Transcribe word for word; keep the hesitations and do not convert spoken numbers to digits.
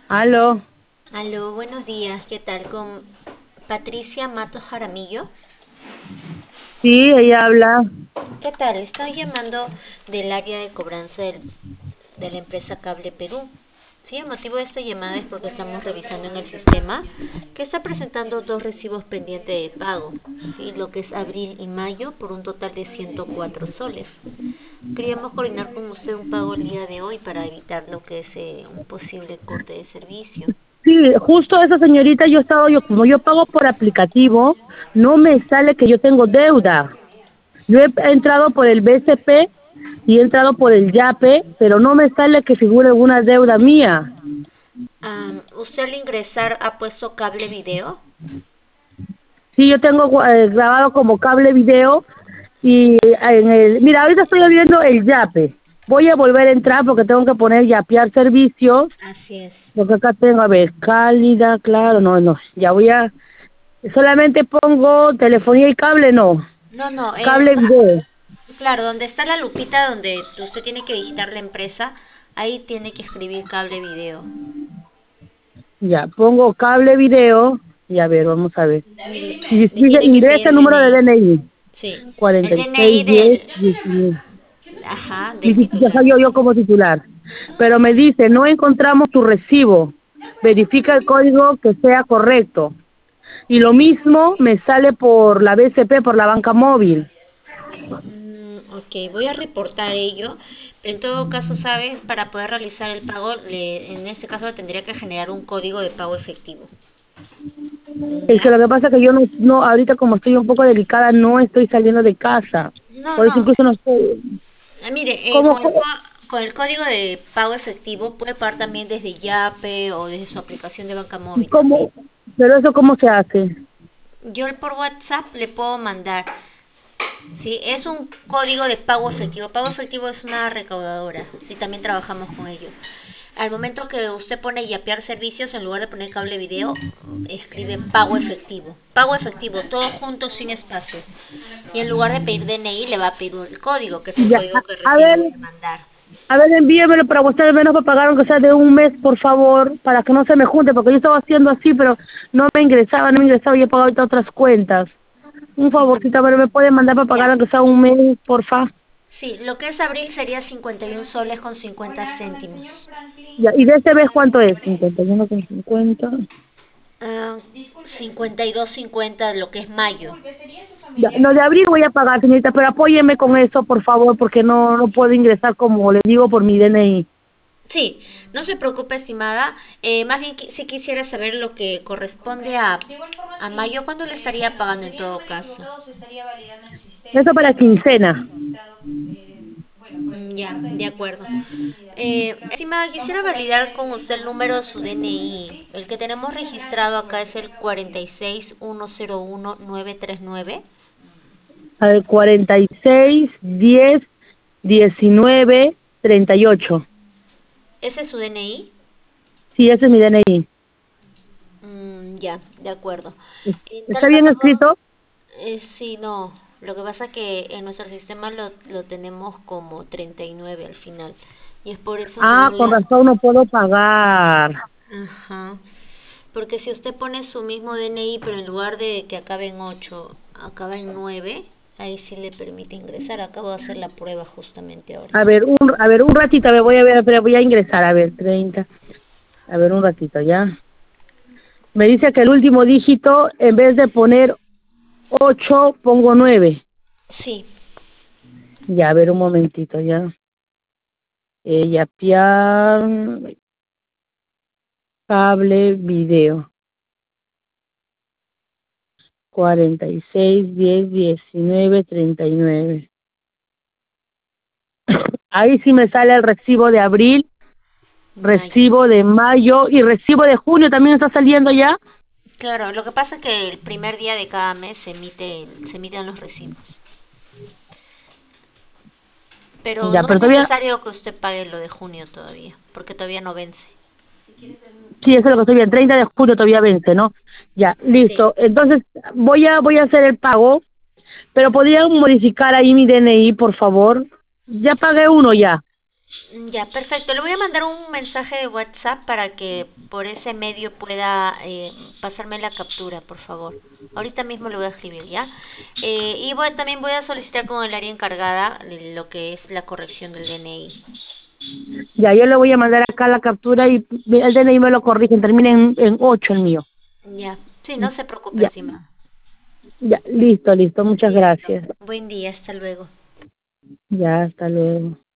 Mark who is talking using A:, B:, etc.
A: Aló.
B: Aló, buenos días, ¿qué tal? Con Patricia Matos Jaramillo.
A: Sí, ella habla.
B: ¿Qué tal? Estoy llamando del área de cobranza del- de la empresa Cable Perú. Sí, el motivo de esta llamada es porque estamos revisando en el sistema que está presentando dos recibos pendientes de pago, sí, lo que es abril y mayo, por un total de ciento cuatro soles. Queríamos coordinar con usted un pago el día de hoy para evitar lo que es eh, un posible corte de servicio.
A: Sí, justo esa señorita, yo he estado, yo como yo pago por aplicativo, no me sale que yo tengo deuda. Yo he entrado por el B C P y he entrado por el YAPE, pero no me sale que figure alguna deuda mía.
B: Am, ¿usted al ingresar ha puesto cable video?
A: Sí, yo tengo eh, grabado como cable video y en el, mira, ahorita estoy viendo el YAPE. Voy a volver a entrar porque tengo que poner yapear servicios,
B: Así es.
A: porque acá tengo, a ver, cálida, claro, no, no, ya voy a, solamente pongo telefonía y cable, no.
B: No, no, eh,
A: Cable video.
B: claro, donde está la lupita donde usted tiene que digitar la empresa, ahí tiene que escribir cable video.
A: Ya, pongo cable video. Y a ver, vamos a ver.
B: Y
A: Y
B: le
A: dice,
B: tiene que
A: ingresa
B: pedir
A: el número de
B: D N I.
A: D N I.
B: Sí, el
A: cuarenta y seis,
B: D N I
A: diez,
B: del,
A: diecinueve.
B: ajá,
A: Y
B: del
A: dice, ya
B: titular.
A: salió yo como titular. Pero me dice, no encontramos tu recibo. Verifica el código que sea correcto. Y lo mismo me sale por la B C P, por la banca móvil.
B: Mm, ok, voy a reportar ello. En todo caso, ¿sabes? Para poder realizar el pago, le, en este caso le tendría que generar un código de pago efectivo.
A: Es que
B: ¿Ya?
A: lo que pasa es que yo no, no, ahorita como estoy un poco delicada, no estoy saliendo de casa.
B: No,
A: Por eso
B: no.
A: incluso no estoy.
B: Ah, mire, eh,
A: ¿Cómo?
B: con el, co- con el código de pago efectivo puede pagar también desde Yape o desde su aplicación de banca móvil también.
A: ¿Cómo? Pero eso, ¿cómo se hace?
B: Yo por WhatsApp le puedo mandar. Sí, es un código de pago efectivo. Pago efectivo es una recaudadora. Sí, también trabajamos con ellos. Al momento que usted pone yapear servicios, en lugar de poner cable video, escribe pago efectivo. Pago efectivo, todo junto sin espacios. Y en lugar de pedir D N I, le va a pedir el código, que es el
A: Ya,
B: código que
A: a
B: recién le
A: ver,
B: voy a mandar.
A: a ver, envíemelo para usted menos para pagar aunque sea de un mes, por favor, para que no se me junte, porque yo estaba haciendo así, pero no me ingresaba, no me ingresaba y he pagado ahorita otras cuentas. Un favorcito, a ver, ¿me puede mandar para pagar
B: Ya.
A: aunque sea un mes, porfa?
B: Sí, lo que es abril sería cincuenta y uno soles con cincuenta céntimos.
A: Ya, ¿y de este mes cuánto es? cincuenta y uno con cincuenta.
B: Ah, cincuenta y dos cincuenta lo que es mayo.
A: Ya, no, de abril voy a pagar, señorita, pero apóyeme con eso, por favor, porque no no puedo ingresar, como le digo, por mi D N I.
B: Sí, no se preocupe, estimada. Eh, más bien, qui- si quisiera saber lo que corresponde a, a mayo, ¿cuándo le estaría pagando en todo caso?
A: Eso para quincena.
B: Mm, ya, de acuerdo. Eh, estimada, quisiera validar con usted el número de su D N I. El que tenemos registrado acá es el cuarenta y seis uno cero uno nueve tres nueve.
A: A ver, cuarenta y seis, diez, diecinueve, treinta y ocho.
B: ¿Ese es su D N I?
A: Sí, ese es mi D N I.
B: Mm, ya, de acuerdo. En
A: ¿Está
B: tal
A: bien
B: caso,
A: escrito?
B: eh, sí, no. Lo que pasa que en nuestro sistema lo, lo tenemos como treinta y nueve al final. Y es por eso que
A: Ah,
B: no
A: con
B: le...
A: razón no puedo pagar.
B: Ajá. Porque si usted pone su mismo D N I, pero en lugar de que acabe en ocho, acaba en nueve, ahí sí le permite ingresar. Acabo de hacer la prueba justamente ahora.
A: A ver, un, a ver, un ratito, a ver, voy a ver, pero voy a ingresar, a ver, treinta. A ver, un ratito, ya. Me dice que el último dígito, en vez de poner ocho, pongo nueve.
B: Sí,
A: Ya, a ver, un momentito, ya. Eh, ya, pian, cable, video. Cuarenta y seis, diez, diecinueve, treinta y nueve. Ahí sí me sale el recibo de abril,
B: mayo.
A: recibo de mayo y recibo de junio también está saliendo ya.
B: Claro, lo que pasa es que el primer día de cada mes se emite, se emiten los recibos. Pero
A: Ya,
B: no es
A: pero todavía,
B: necesario que usted pague lo de junio todavía, porque todavía no vence.
A: sí, eso es lo que estoy bien, treinta de julio todavía vence, ¿no? Ya,
B: Sí.
A: listo. Entonces, voy a voy a hacer el pago, pero podrían modificar ahí mi D N I, por favor. Ya pagué uno ya.
B: Ya, perfecto. Le voy a mandar un mensaje de WhatsApp para que por ese medio pueda eh, pasarme la captura, por favor. Ahorita mismo le voy a escribir, ¿ya? Eh, y voy, también voy a solicitar con el área encargada de lo que es la corrección del D N I.
A: Ya, yo le voy a mandar acá la captura y el D N I me lo corrigen, termina en, en ocho el mío.
B: Ya, sí, no se preocupe,
A: Ya,
B: estimado.
A: ya, listo, listo, muchas
B: Listo.
A: gracias.
B: Buen día, hasta luego.
A: Ya, hasta luego.